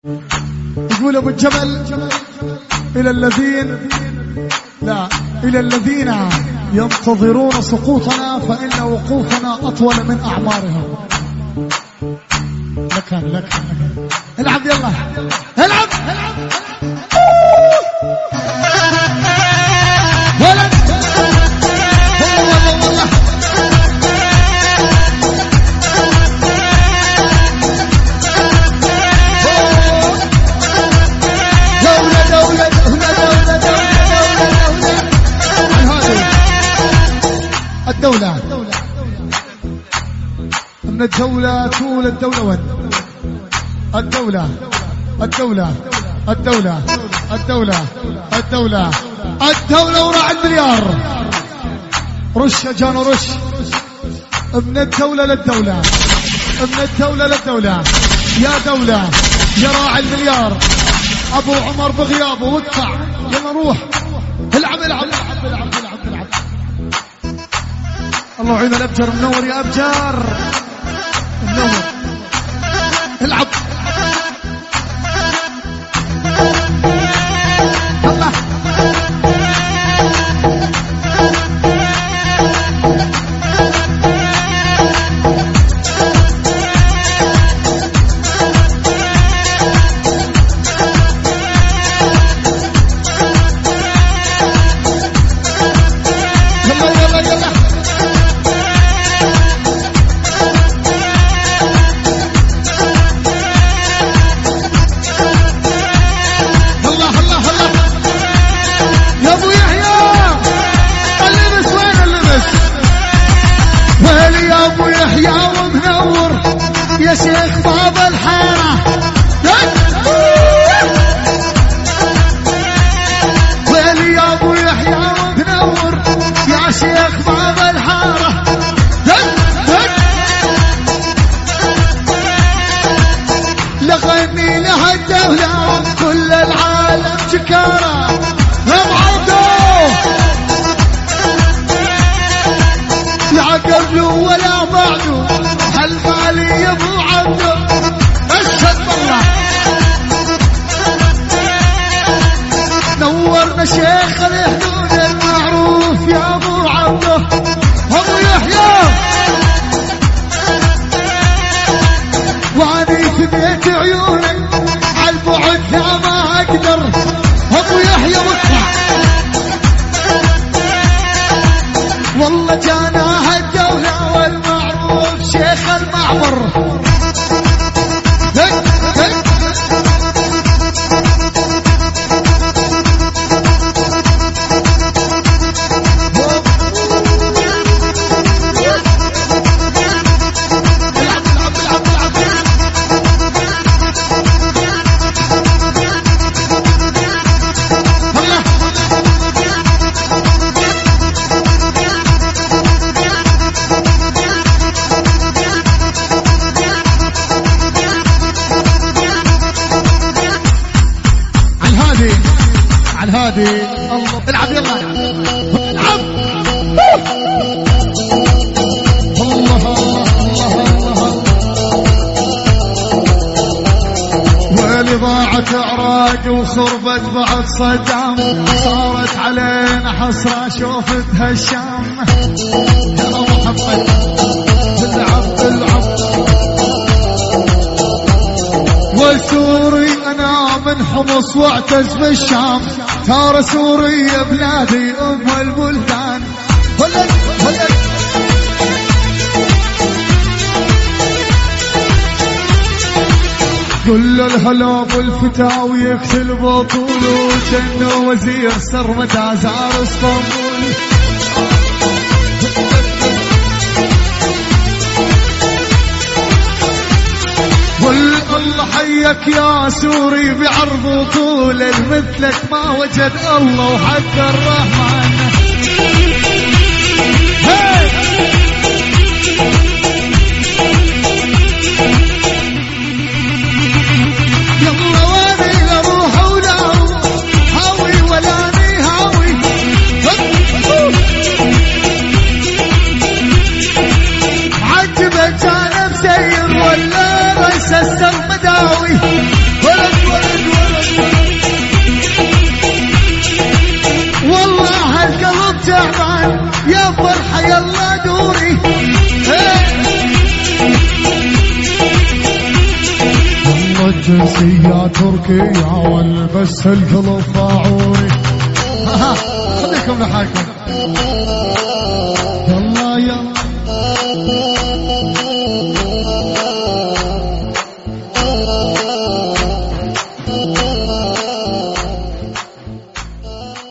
يقول ابو الجبل إلى الذين ينتظرون سقوطنا فإن وقوفنا أطول من أعمارهم. لك العب يلا العب ولد الدولة من الدولة طول الدولة وين الدولة وراء المليار. رش يا جانو رش. من الدولة للدولة يا دولة يا راعي المليار. ابو عمر بغيابه وادفع يلا روح العب الله يعين الابجر منور يا ابجر منور العب الله يا شيخ باب الحارة ويلي يا ابو يحيى ومنور يا شيخ باب الحارة لغني لها الدولة كل العالم شكارة لا قبله ولا بعده هالغالي يا ابو عبده اشهد بالله نورنا شيخ الحدود المعروف يا ابو عبده ابو يحيى واني في بيت عيونك عالبعد لا ما اقدر ابو يحيى واطلع والله جانا الدولة والمعروف شيخ المعمر الهادي الله العب يلا العب الله ويلي ضاعت اعراج وخربت بعد صدام صارت علينا حسرة شوفتها الشام يا محمد العب وسوري انا من حمص واعتز بالشام ثار سوريا بلادي ام البلدان ولد كل الهلوب والفتاوي يقتل بطوله جنه وزير سرمدا زار اسطنبول والله حيك يا سوري بعرض طول المثلك ما وجد الله وحق الرحمن يلا واني لروح ولاو هاوي ولاني هاوي عجبك جانب سير ولا رئيس السرمداوي ولد يلا دوري والله الجنسية تركية والبس القلب فاعوري خليكم لحالكم